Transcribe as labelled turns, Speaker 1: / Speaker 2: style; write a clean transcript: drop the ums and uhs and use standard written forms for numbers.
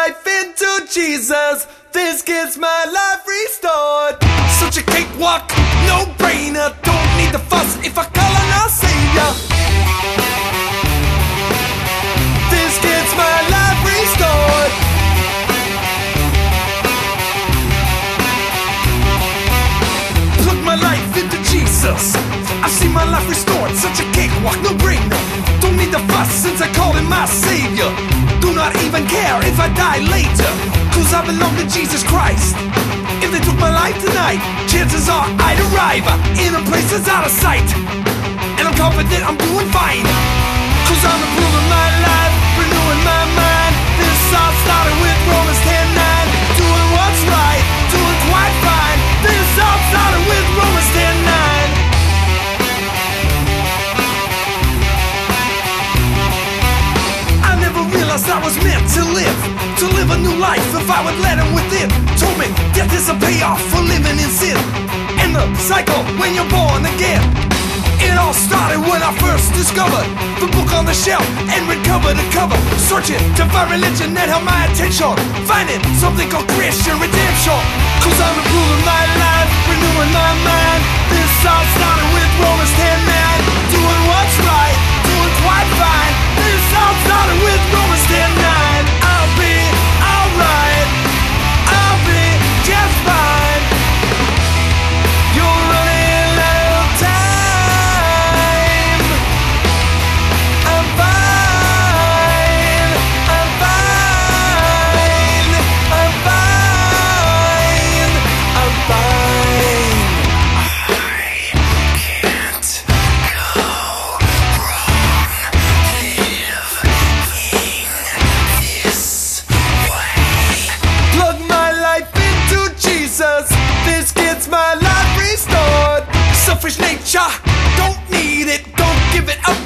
Speaker 1: life into Jesus. This gets my life restored. Such a cakewalk, no brainer. Don't need the fuss if I call on our Savior. This gets my life restored. Plug my life into Jesus. I've seen my life restored. Such a cakewalk, no brainer. Don't need the fuss since I call him my Savior. Do not even care if I die later, cause I belong to Jesus Christ. If they took my life tonight, chances are I'd arrive in a place that's out of sight. And I'm confident I'm doing fine, cause I'm improving my life, renewing my mind. This all started with Romans 10:9. Doing what's right, doing quite fine. This all started with Romans 10:9. I was meant to live a new life if I would let him within. Told me death is a payoff for living in sin, and the cycle when you're born again. It all started when I first discovered the book on the shelf and read cover to cover, searching to find religion that held my attention, finding something called Christian redemption. Cause I'm improving my life, renewing my mind. This all started with Romans 10:9. Doing what's right, doing quite fine. This all started with Romans 10:9. I'll be alright, I'll be just fine. You're running out of time. I'm fine, I'm fine, I'm fine, I'm fine. This gets my life restored. Selfish nature, don't need it. Don't give it up